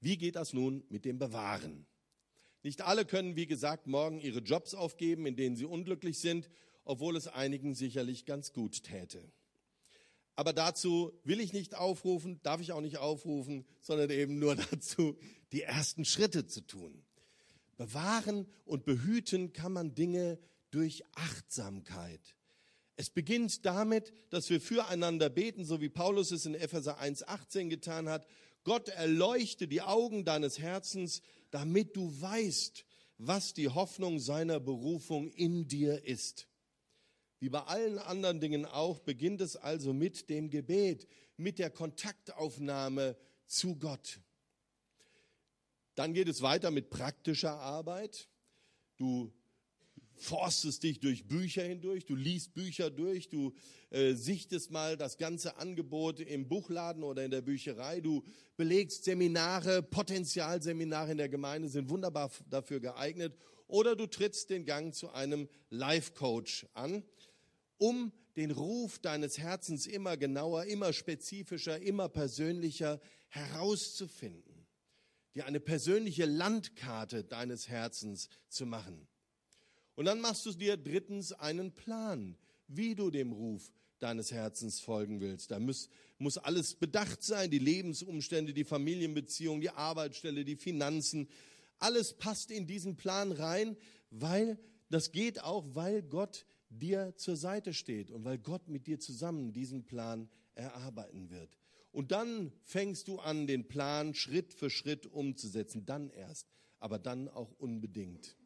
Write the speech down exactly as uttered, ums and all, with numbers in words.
Wie geht das nun mit dem Bewahren? Nicht alle können, wie gesagt, morgen ihre Jobs aufgeben, in denen sie unglücklich sind, obwohl es einigen sicherlich ganz gut täte. Aber dazu will ich nicht aufrufen, darf ich auch nicht aufrufen, sondern eben nur dazu, die ersten Schritte zu tun. Bewahren und behüten kann man Dinge durch Achtsamkeit. Es beginnt damit, dass wir füreinander beten, so wie Paulus es in Epheser eins achtzehn getan hat. Gott erleuchte die Augen deines Herzens, damit du weißt, was die Hoffnung seiner Berufung in dir ist. Wie bei allen anderen Dingen auch, beginnt es also mit dem Gebet, mit der Kontaktaufnahme zu Gott. Dann geht es weiter mit praktischer Arbeit. Du forstest dich durch Bücher hindurch, du liest Bücher durch, du äh, sichtest mal das ganze Angebot im Buchladen oder in der Bücherei, du belegst Seminare, Potenzialseminare in der Gemeinde sind wunderbar dafür geeignet, oder du trittst den Gang zu einem Life-Coach an, um den Ruf deines Herzens immer genauer, immer spezifischer, immer persönlicher herauszufinden, dir eine persönliche Landkarte deines Herzens zu machen. Und dann machst du dir drittens einen Plan, wie du dem Ruf deines Herzens folgen willst. Da muss, muss alles bedacht sein, die Lebensumstände, die Familienbeziehungen, die Arbeitsstelle, die Finanzen. Alles passt in diesen Plan rein, weil das geht auch, weil Gott dir zur Seite steht und weil Gott mit dir zusammen diesen Plan erarbeiten wird. Und dann fängst du an, den Plan Schritt für Schritt umzusetzen, dann erst, aber dann auch unbedingt.